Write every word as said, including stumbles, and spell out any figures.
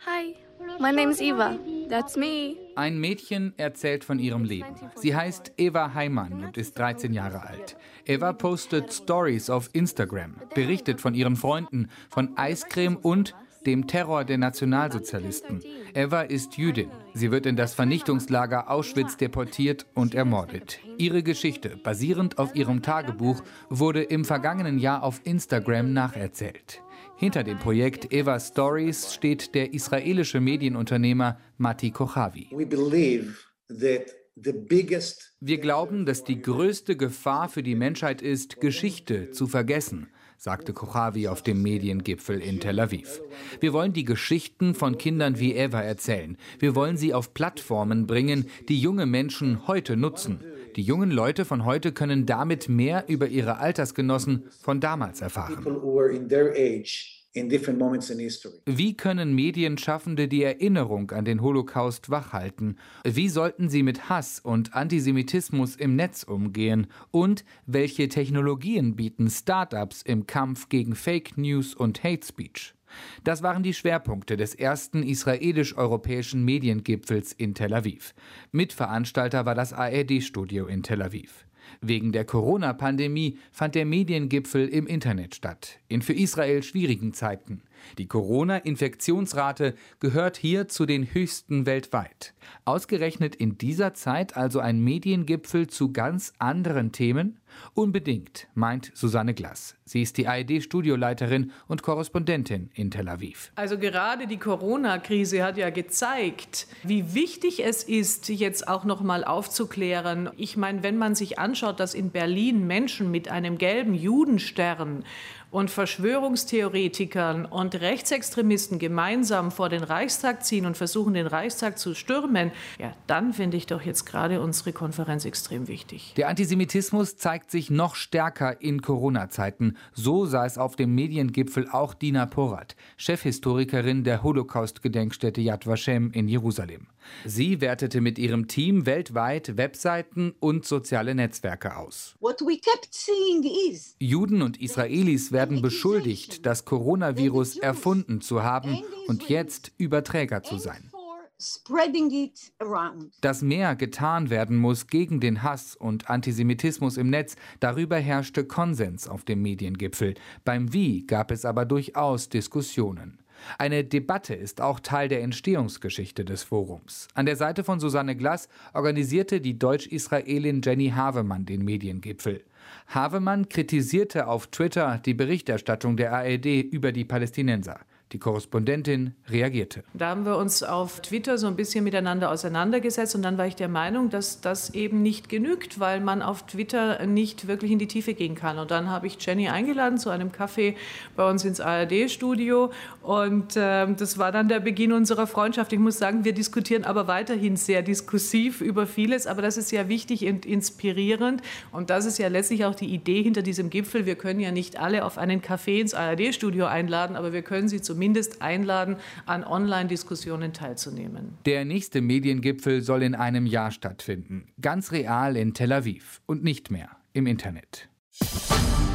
Hi, my name is Eva. That's me. Ein Mädchen erzählt von ihrem Leben. Sie heißt Eva Heimann und ist dreizehn Jahre alt. Eva postet Stories auf Instagram, berichtet von ihren Freunden, von Eiscreme und dem Terror der Nationalsozialisten. Eva ist Jüdin. Sie wird in das Vernichtungslager Auschwitz deportiert und ermordet. Ihre Geschichte, basierend auf ihrem Tagebuch, wurde im vergangenen Jahr auf Instagram nacherzählt. Hinter dem Projekt Eva Stories steht der israelische Medienunternehmer Mati Kochavi. Wir glauben, dass die größte Gefahr für die Menschheit ist, Geschichte zu vergessen, sagte Kochavi auf dem Mediengipfel in Tel Aviv. Wir wollen die Geschichten von Kindern wie Eva erzählen. Wir wollen sie auf Plattformen bringen, die junge Menschen heute nutzen. Die jungen Leute von heute können damit mehr über ihre Altersgenossen von damals erfahren. Wie können Medienschaffende die Erinnerung an den Holocaust wachhalten? Wie sollten sie mit Hass und Antisemitismus im Netz umgehen? Und welche Technologien bieten Start-ups im Kampf gegen Fake News und Hate Speech? Das waren die Schwerpunkte des ersten israelisch-europäischen Mediengipfels in Tel Aviv. Mitveranstalter war das A R D-Studio in Tel Aviv. Wegen der Corona-Pandemie fand der Mediengipfel im Internet statt, in für Israel schwierigen Zeiten. Die Corona-Infektionsrate gehört hier zu den höchsten weltweit. Ausgerechnet in dieser Zeit also ein Mediengipfel zu ganz anderen Themen? Unbedingt, meint Susanne Glass. Sie ist die A R D-Studioleiterin und Korrespondentin in Tel Aviv. Also gerade die Corona-Krise hat ja gezeigt, wie wichtig es ist, jetzt auch noch mal aufzuklären. Ich meine, wenn man sich anschaut, dass in Berlin Menschen mit einem gelben Judenstern und Verschwörungstheoretikern und Rechtsextremisten gemeinsam vor den Reichstag ziehen und versuchen, den Reichstag zu stürmen, ja, dann finde ich doch jetzt gerade unsere Konferenz extrem wichtig. Der Antisemitismus zeigt sich noch stärker in Corona-Zeiten. So sah es auf dem Mediengipfel auch Dina Porat, Chefhistorikerin der Holocaust-Gedenkstätte Yad Vashem in Jerusalem. Sie wertete mit ihrem Team weltweit Webseiten und soziale Netzwerke aus. Juden und Israelis werden beschuldigt, das Coronavirus erfunden zu haben und jetzt Überträger zu sein. Dass mehr getan werden muss gegen den Hass und Antisemitismus im Netz, darüber herrschte Konsens auf dem Mediengipfel. Beim Wie gab es aber durchaus Diskussionen. Eine Debatte ist auch Teil der Entstehungsgeschichte des Forums. An der Seite von Susanne Glass organisierte die Deutsch-Israelin Jenny Havemann den Mediengipfel. Havemann kritisierte auf Twitter die Berichterstattung der A R D über die Palästinenser. Die Korrespondentin reagierte. Da haben wir uns auf Twitter so ein bisschen miteinander auseinandergesetzt und dann war ich der Meinung, dass das eben nicht genügt, weil man auf Twitter nicht wirklich in die Tiefe gehen kann. Und dann habe ich Jenny eingeladen zu einem Kaffee bei uns ins A R D-Studio und äh, das war dann der Beginn unserer Freundschaft. Ich muss sagen, wir diskutieren aber weiterhin sehr diskursiv über vieles, aber das ist ja wichtig und inspirierend und das ist ja letztlich auch die Idee hinter diesem Gipfel. Wir können ja nicht alle auf einen Kaffee ins A R D-Studio einladen, aber wir können sie zumindest Zumindest einladen, an Online-Diskussionen teilzunehmen. Der nächste Mediengipfel soll in einem Jahr stattfinden. Ganz real in Tel Aviv und nicht mehr im Internet.